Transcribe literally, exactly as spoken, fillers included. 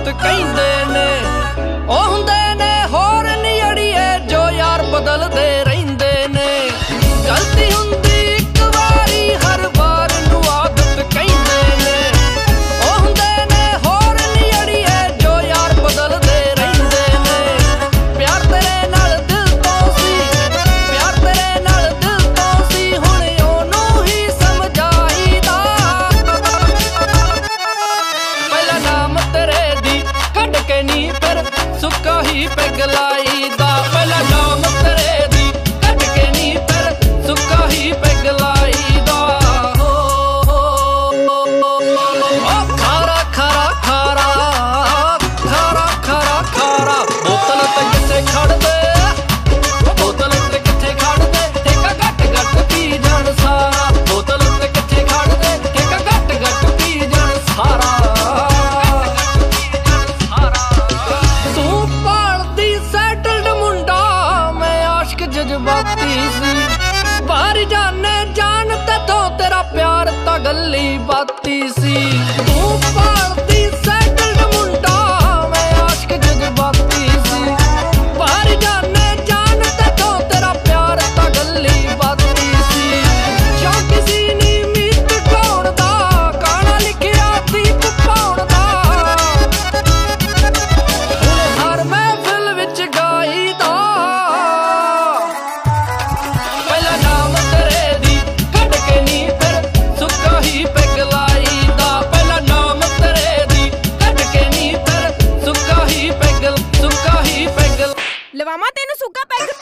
ਆਦਤ ਕਹਿੰਦੇ ਨੇ ਉਹ ਹੁੰਦੇ ਨੇ ਹੋਰ ਨੀ ਅੜੀਏ ਜੋ ਯਾਰ ਬਦਲਦੇ ਰਹਿੰਦੇ ਨੇ। ਗਲਤੀ ਹੁੰਦੀ ਇੱਕ ਵਾਰੀ ਹਰ ਵਾਰ ਨੂੰ ਆਦਤ ਕਹਿੰਦੇ ਨੇ ਉਹ ਹੁੰਦੇ ਨੇ ਹੋਰ ਨੀ ਅੜੀਏ ਜੋ ਯਾਰ ਬਦਲਦੇ ਰਹਿੰਦੇ ਨੇ। ਪਿਆਰ ਤੇਰੇ ਨਾਲ ਦਿਲ ਤੋਂ ਸੀ ਪਿਆਰ ਤੇਰੇ ਨਾਲ ਦਿਲ ਤੋਂ ਸੀ ਹੁਣ ਉਹਨੂੰ ਹੀ ਸਮਝਾਈਦਾ। ਪਹਿਲਾ ਨਾਮ ਤੇਰੇ ਦੀ ਕੱਢ ਕੇ ਨੀ ਫਿਰ ਸੁੱਕਾ ਹੀ ਪੈਗ ਲਾਈਦਾ। ਪਹਿਲਾ ਨਾਮ ਤੇਰੇ ਦੀ ਕੱਢ ਕੇ ਨੀ ਫਿਰ ਸੁੱਕਾ ਹੀ ਪੈਗ ਲਾਈਦਾ। ਖਾਰਾ ਖਾਰਾ ਖਾਰਾ ਖਾਰਾ ਖਾਰਾ ਖਾਰਾ ਬੋਤਲ ਤੇ ਕਿੱਥੇ ਖੜਦੇ ਬੋਤਲ ਤੇ ਕਿੱਥੇ ਖੜਦੇ ਠੇਕਾ ਘੱਟ ਘੱਟ ਪੀ ਜਾਣ ਸਾਰਾ। ਬੋਤਲ ਤੇ ਕਿੱਥੇ ਖੜਦੇ ਠੇਕਾ ਘੱਟ ਘੱਟ ਪੀ ਜਾਣ ਸਾਰਾ। ਤੂੰ ਭਾਲਦੀ ਸੈਟਲਡ ਮੁੰਡਾ ਮੈਂ ਆਸ਼ਕ ਜਜ਼ਬਾਤੀ ਸੀ। ਬਾਹਰ ਜਾਣੇ ਜਾਣ ਤੇ ਤੋਂ ਤੇਰਾ ਪਿਆਰ ਤਾਂ ਗੱਲੀ ਬਾਤੀ ਸੀ। ਤੂੰ ਭਾਲਦੀ ਸੈਟਲਡ ਮੁੰਡਾ ਮੈਂ ਆਸ਼ਕ ਜਜ਼ਬਾਤੀ ਸੀ। ਬਾਹਰ ਜਾਣੇ ਜਾਣ ਤੇ ਤੋਂ ਤੇਰਾ ਪਿਆਰ ਤਾਂ ਗੱਲੀ ਬਾਤੀ ਸੀ। ਸ਼ੌਕ ਸੀ ਨੀ ਮੀਤ ਢਾਉਣ ਦਾ ਗਾਣਾ ਲਿਖਿਆ ਦੀਪ ਪਾਉਣ ਦਾ ਹੁਣ ਹਰ ਮਹਿਫਿਲ ਵਿੱਚ ਗਾਈਦਾ। ਪਹਿਲਾ ਨਾਮ ਤੇਰੇ ਦੀ ਕੱਢ ਕੇ ਨੀ ਫਿਰ ਸੁੱਕਾ ਹੀ ਪੈਗ ਲਾਈਦਾ। ਪਹਿਲਾ ਨਾਮ ਤੇਰੇ ਦੀ ਕੱਢ ਕੇ ਨੀ ਫਿਰ ਸੁੱਕਾ ਹੀ ਪੈਗ ਸੁੱਕਾ ਹੀ ਪੈਗ ਲਵਾਵਾਂ ਤੈਨੂੰ ਸੁੱਕਾ ਪੈਗ।